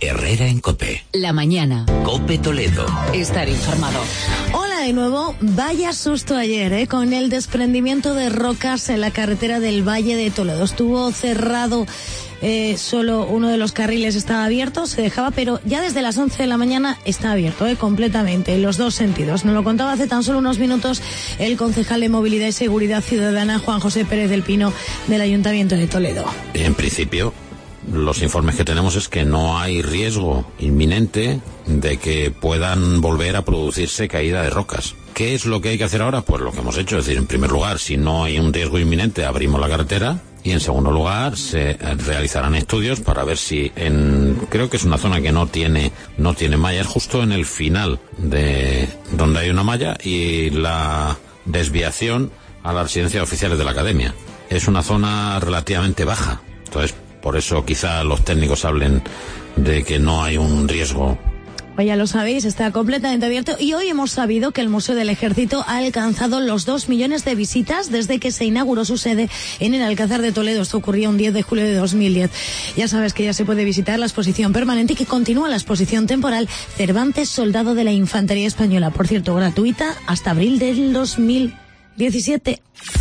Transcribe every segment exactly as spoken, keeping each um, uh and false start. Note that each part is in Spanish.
Herrera en COPE. La mañana. COPE Toledo. Estar informado. Hola de nuevo. Vaya susto ayer, ¿eh? Con el desprendimiento de rocas en la carretera del Valle de Toledo. Estuvo cerrado, eh, solo uno de los carriles estaba abierto, se dejaba, pero ya desde las once de la mañana está abierto, ¿eh? Completamente, en los dos sentidos. Nos lo contaba hace tan solo unos minutos el concejal de Movilidad y Seguridad Ciudadana, Juan José Pérez del Pino, del Ayuntamiento de Toledo. En principio, los informes que tenemos es que no hay riesgo inminente de que puedan volver a producirse caída de rocas. ¿Qué es lo que hay que hacer ahora? Pues lo que hemos hecho, es decir, en primer lugar, si no hay un riesgo inminente, abrimos la carretera, y en segundo lugar, se realizarán estudios para ver si en, creo que es una zona que no tiene, no tiene malla, es justo en el final de donde hay una malla y la desviación a las residencias oficiales de la academia. Es una zona relativamente baja, entonces por eso quizá los técnicos hablen de que no hay un riesgo. Pues ya lo sabéis, está completamente abierto y hoy hemos sabido que el Museo del Ejército ha alcanzado los dos millones de visitas desde que se inauguró su sede en el Alcázar de Toledo. Esto ocurrió un diez de julio de dos mil diez. Ya sabes que ya se puede visitar la exposición permanente y que continúa la exposición temporal Cervantes, Soldado de la Infantería Española. Por cierto, gratuita hasta abril del dos mil diecisiete.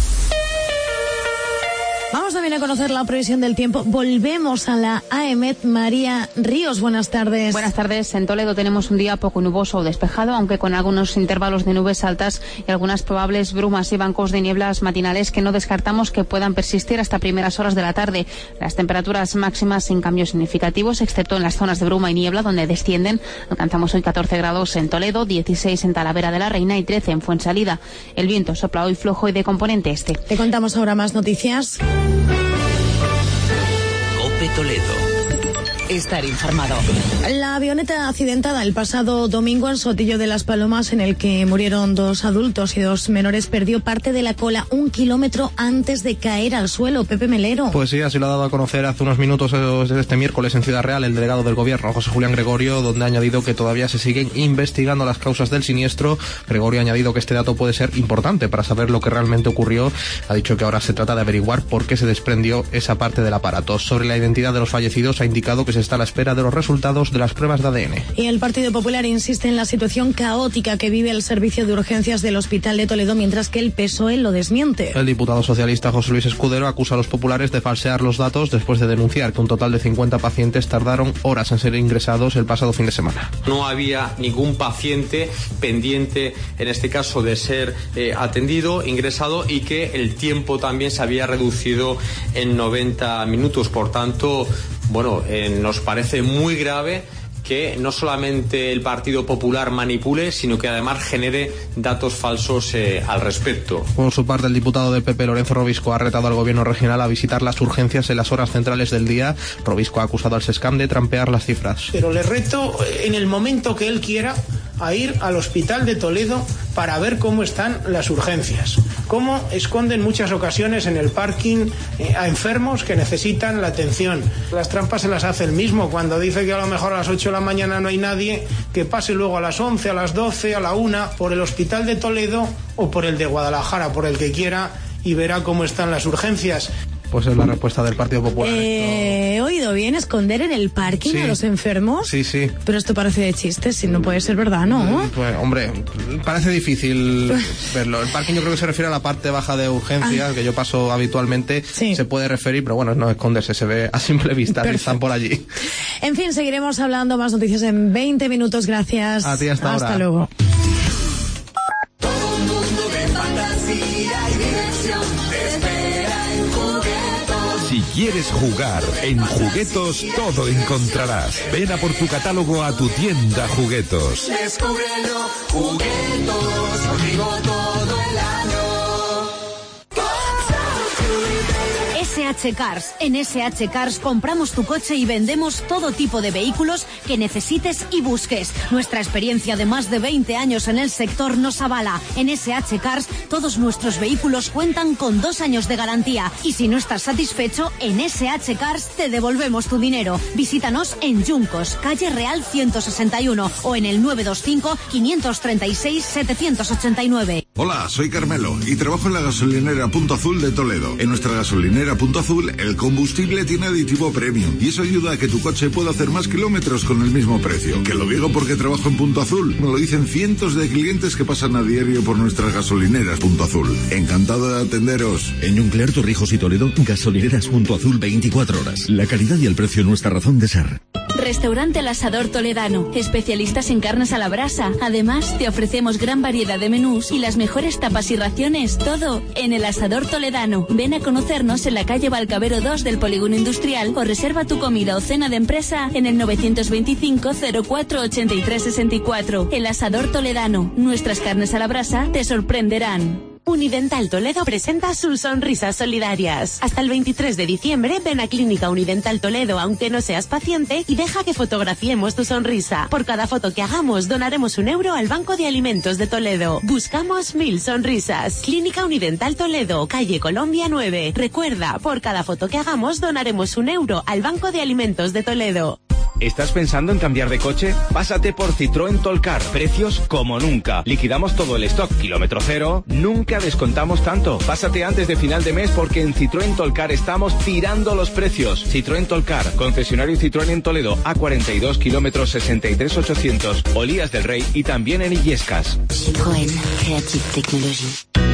Vamos también a conocer la previsión del tiempo. Volvemos a la AEMET. María Ríos, buenas tardes. Buenas tardes. En Toledo tenemos un día poco nuboso o despejado, aunque con algunos intervalos de nubes altas y algunas probables brumas y bancos de nieblas matinales que no descartamos que puedan persistir hasta primeras horas de la tarde. Las temperaturas máximas sin cambios significativos, excepto en las zonas de bruma y niebla, donde descienden. Alcanzamos hoy catorce grados en Toledo, dieciséis en Talavera de la Reina y trece en Fuensalida. El viento sopla hoy flojo y de componente este. Te contamos ahora más noticias. COPE Toledo. Estar informado. La avioneta accidentada el pasado domingo en Sotillo de las Palomas, en el que murieron dos adultos y dos menores, perdió parte de la cola un kilómetro antes de caer al suelo. Pepe Melero. Pues sí, así lo ha dado a conocer hace unos minutos este miércoles en Ciudad Real el delegado del Gobierno, José Julián Gregorio, donde ha añadido que todavía se siguen investigando las causas del siniestro. Gregorio ha añadido que este dato puede ser importante para saber lo que realmente ocurrió. Ha dicho que ahora se trata de averiguar por qué se desprendió esa parte del aparato. Sobre la identidad de los fallecidos ha indicado que se está a la espera de los resultados de las pruebas de A D N. Y el Partido Popular insiste en la situación caótica que vive el servicio de urgencias del Hospital de Toledo, mientras que el P S O E lo desmiente. El diputado socialista José Luis Escudero acusa a los populares de falsear los datos después de denunciar que un total de cincuenta pacientes tardaron horas en ser ingresados el pasado fin de semana. No había ningún paciente pendiente, en este caso, de ser eh, atendido, ingresado, y que el tiempo también se había reducido en noventa minutos. Por tanto, bueno, eh, nos parece muy grave que no solamente el Partido Popular manipule, sino que además genere datos falsos eh, al respecto. Por su parte, el diputado del P P, Lorenzo Robisco, ha retado al Gobierno regional a visitar las urgencias en las horas centrales del día. Robisco ha acusado al SESCAM de trampear las cifras. Pero le reto, en el momento que él quiera, a ir al Hospital de Toledo para ver cómo están las urgencias, cómo esconden muchas ocasiones en el parking eh, a enfermos que necesitan la atención. Las trampas se las hace él mismo cuando dice que a lo mejor a las ocho de la mañana no hay nadie, que pase luego a las once, a las doce, a la una por el Hospital de Toledo o por el de Guadalajara, por el que quiera, y verá cómo están las urgencias. Pues es la respuesta del Partido Popular. Eh, ¿He oído bien? ¿Esconder en el parking sí. a los enfermos? Sí, sí. Pero esto parece de chiste, si no puede ser verdad, ¿no? Pues, hombre, parece difícil verlo. El parking yo creo que se refiere a la parte baja de urgencias, ah. que yo paso habitualmente. Sí. Se puede referir, pero bueno, no esconderse, se ve a simple vista, que están por allí. En fin, seguiremos hablando más noticias en veinte minutos. Gracias. A ti hasta ahora. Hasta luego. Todo un mundo de fantasía y diversión te espera en Juguetos. Si quieres jugar en Juguetos, todo encontrarás. Ven a por tu catálogo a tu tienda Juguetos. Descúbrelo, Juguetos, contigo todo el año. S H Cars. En S H Cars compramos tu coche y vendemos todo tipo de vehículos que necesites y busques. Nuestra experiencia de más de veinte años en el sector nos avala. En S H Cars todos nuestros vehículos cuentan con dos años de garantía. Y si no estás satisfecho, en S H Cars te devolvemos tu dinero. Visítanos en Yuncos, calle Real ciento sesenta y uno o en el nueve dos cinco, quinientos treinta y seis, setecientos ochenta y nueve. Hola, soy Carmelo y trabajo en la gasolinera Punto Azul de Toledo. En nuestra gasolinera Punto Azul, el combustible tiene aditivo premium y eso ayuda a que tu coche pueda hacer más kilómetros con el mismo precio. Que lo digo porque trabajo en Punto Azul. Me lo dicen cientos de clientes que pasan a diario por nuestras gasolineras Punto Azul. Encantado de atenderos. En Nuclear Torrijos y Toledo, gasolineras Punto Azul veinticuatro horas. La calidad y el precio nuestra razón de ser. Restaurante El Asador Toledano, especialistas en carnes a la brasa. Además, te ofrecemos gran variedad de menús y las mejores tapas y raciones, todo en El Asador Toledano. Ven a conocernos en la calle Balcavero dos del Polígono Industrial o reserva tu comida o cena de empresa en el novecientos veinticinco cero cuatro ochenta y tres sesenta y cuatro. El Asador Toledano, nuestras carnes a la brasa te sorprenderán. Unidental Toledo presenta sus sonrisas solidarias. Hasta el veintitrés de diciembre ven a Clínica Unidental Toledo aunque no seas paciente y deja que fotografiemos tu sonrisa. Por cada foto que hagamos donaremos un euro al Banco de Alimentos de Toledo. Buscamos mil sonrisas. Clínica Unidental Toledo, calle Colombia nueve. Recuerda, por cada foto que hagamos donaremos un euro al Banco de Alimentos de Toledo. ¿Estás pensando en cambiar de coche? Pásate por Citroën Tolcar. Precios como nunca. Liquidamos todo el stock. Kilómetro cero. Nunca descontamos tanto. Pásate antes de final de mes porque en Citroën Tolcar estamos tirando los precios. Citroën Tolcar. Concesionario Citroën en Toledo. A cuarenta y dos kilómetros sesenta y tres ochocientos. Olías del Rey y también en Illescas. Citroën. Creative Technology.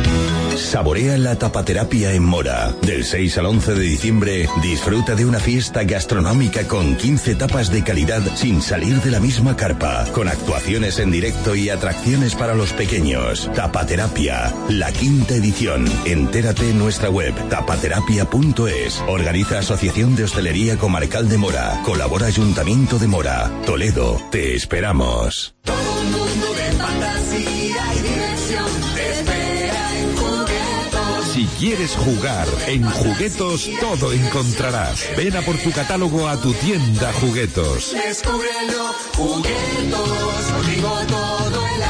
Saborea la tapaterapia en Mora. Del seis al once de diciembre, disfruta de una fiesta gastronómica con quince tapas de calidad sin salir de la misma carpa, con actuaciones en directo y atracciones para los pequeños. Tapaterapia, la quinta edición. Entérate en nuestra web, tapaterapia punto es. Organiza Asociación de Hostelería Comarcal de Mora. Colabora Ayuntamiento de Mora. Toledo, te esperamos. Todo un mundo de fantasía y diversión te espera en Juguetos. Si quieres jugar, en Juguetos todo encontrarás. Ven a por tu catálogo a tu tienda Juguetos. Descúbrelo, Juguetos, contigo todo el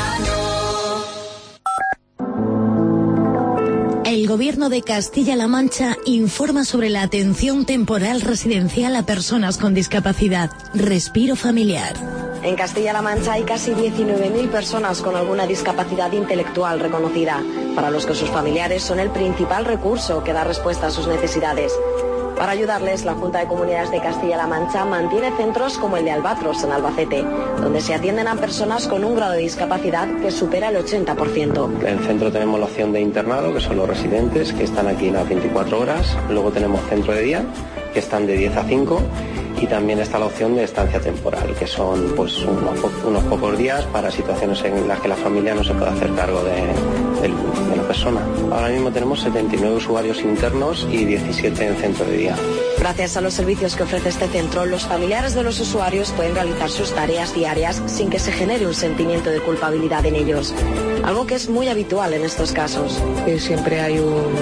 año. El Gobierno de Castilla-La Mancha informa sobre la atención temporal residencial a personas con discapacidad. Respiro familiar. En Castilla-La Mancha hay casi diecinueve mil personas con alguna discapacidad intelectual reconocida, para los que sus familiares son el principal recurso que da respuesta a sus necesidades. Para ayudarles, la Junta de Comunidades de Castilla-La Mancha mantiene centros como el de Albatros, en Albacete, donde se atienden a personas con un grado de discapacidad que supera el ochenta por ciento. En el centro tenemos la opción de internado, que son los residentes, que están aquí las veinticuatro horas. Luego tenemos centro de día, que están de diez a cinco. Y también está la opción de estancia temporal, que son pues unos, po unos pocos días para situaciones en las que la familia no se puede hacer cargo de, de, de la persona. Ahora mismo tenemos setenta y nueve usuarios internos y diecisiete en centro de día. Gracias a los servicios que ofrece este centro, los familiares de los usuarios pueden realizar sus tareas diarias sin que se genere un sentimiento de culpabilidad en ellos, algo que es muy habitual en estos casos. Eh, siempre hay un,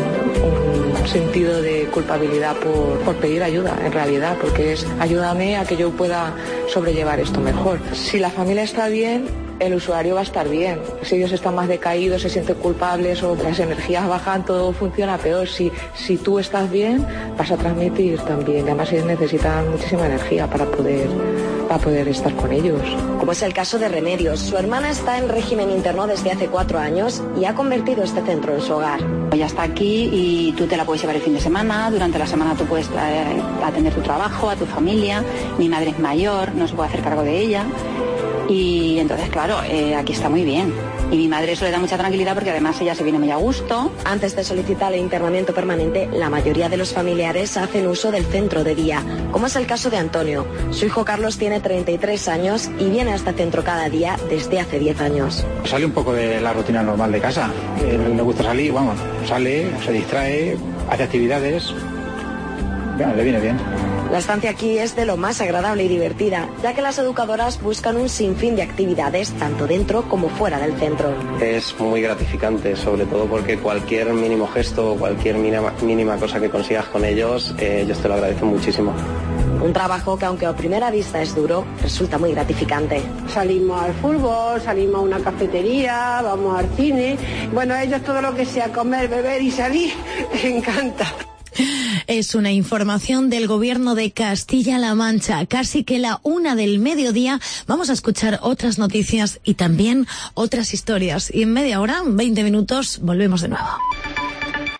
un sentido de culpabilidad por, por pedir ayuda, en realidad, porque es ayúdame a que yo pueda sobrellevar esto mejor. Si la familia está bien, el usuario va a estar bien. Si ellos están más decaídos, se sienten culpables o las energías bajan, todo funciona peor. Si, si tú estás bien, vas a transmitir también. Además, ellos necesitan muchísima energía para poder, para poder estar con ellos. Como es el caso de Remedios, su hermana está en régimen interno desde hace cuatro años y ha convertido este centro en su hogar. Ella está aquí y tú te la puedes llevar el fin de semana. Durante la semana tú puedes eh, atender tu trabajo, a tu familia. Mi madre es mayor, no se puede hacer cargo de ella. Y entonces, claro, eh, aquí está muy bien. Y mi madre eso le da mucha tranquilidad porque además ella se viene muy a gusto. Antes de solicitar el internamiento permanente, la mayoría de los familiares hacen uso del centro de día, como es el caso de Antonio. Su hijo Carlos tiene treinta y tres años y viene a este centro cada día desde hace diez años. Sale un poco de la rutina normal de casa. Él le gusta salir, vamos, sale, se distrae, hace actividades. Bueno, le viene bien. La estancia aquí es de lo más agradable y divertida, ya que las educadoras buscan un sinfín de actividades tanto dentro como fuera del centro. Es muy gratificante, sobre todo porque cualquier mínimo gesto o cualquier mínima, mínima cosa que consigas con ellos, eh, ellos te lo agradecen muchísimo. Un trabajo que, aunque a primera vista es duro, resulta muy gratificante. Salimos al fútbol, salimos a una cafetería, vamos al cine. Bueno, a ellos todo lo que sea comer, beber y salir, les encanta. Es una información del Gobierno de Castilla-La Mancha. Casi que la una del mediodía vamos a escuchar otras noticias y también otras historias. Y en media hora, veinte minutos, volvemos de nuevo.